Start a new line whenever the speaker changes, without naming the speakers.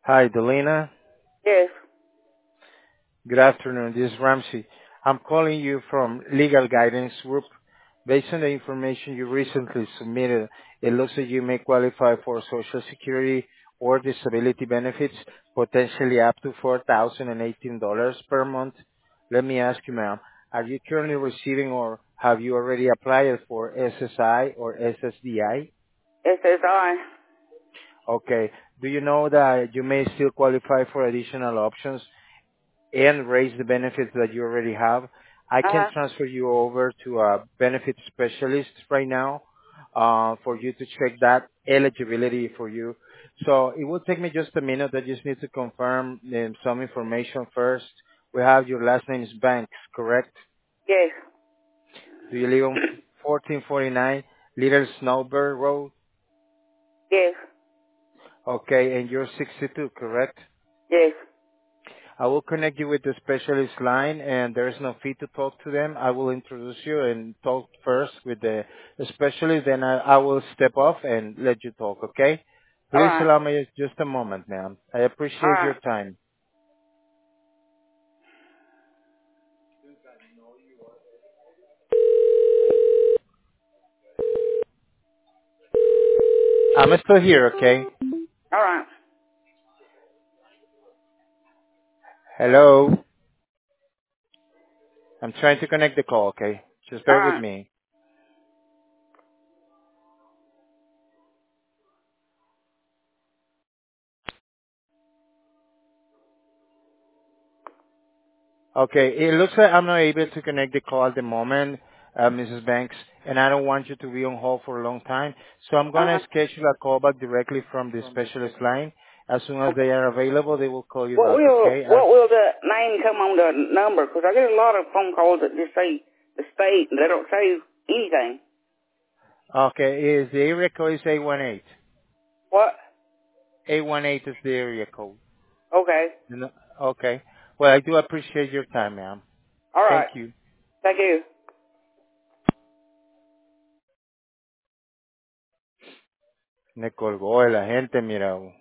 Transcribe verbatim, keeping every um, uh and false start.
Hi, Delina.
Yes.
Good afternoon. This is Ramsey. I'm calling you from Legal Guidance Group. Based on the information you recently submitted, it looks like you may qualify for Social Security or disability benefits, potentially up to four thousand eighteen dollars per month. Let me ask you, ma'am, are you currently receiving or have you already applied for S S I or S S D I?
S S I.
Okay. Do you know that you may still qualify for additional options and raise the benefits that you already have? I can
Uh-huh.
transfer you over to a benefit specialist right now uh, for you to check that eligibility for you. So it will take me just a minute. I just need to confirm um, some information first. We have your last name is Banks, correct?
Yes.
Do you live on fourteen forty-nine Little Snowbird Road?
Yes.
Okay, and you're sixty-two, correct?
Yes.
I will connect you with the specialist line, and there is no fee to talk to them. I will introduce you and talk first with the specialist, then I, I will step off and let you talk, okay?
All
Please
right.
allow me just a moment, ma'am. I
All
appreciate
right.
your time. I'm still here, okay?
All right.
Hello? I'm trying to connect the call, okay? Just
All
bear with
right.
me. Okay. It looks like I'm not able to connect the call at the moment, uh, Missus Banks, and I don't want you to be on hold for a long time. So I'm going
Uh-huh.
to schedule a call back directly from the specialist line. As soon as
Okay.
they are available, they will call you
What
back,
will
okay?
what
Uh,
will the name come on the number? Because I get a lot of phone calls that just say the state and they don't say anything.
okay. Is the area code is eight one eight.
What?
eight one eight is the area code.
Okay.
No- Okay. Well, I do appreciate your time, ma'am.
All
Thank
right.
you.
Thank you.
Me colgó la gente, mira.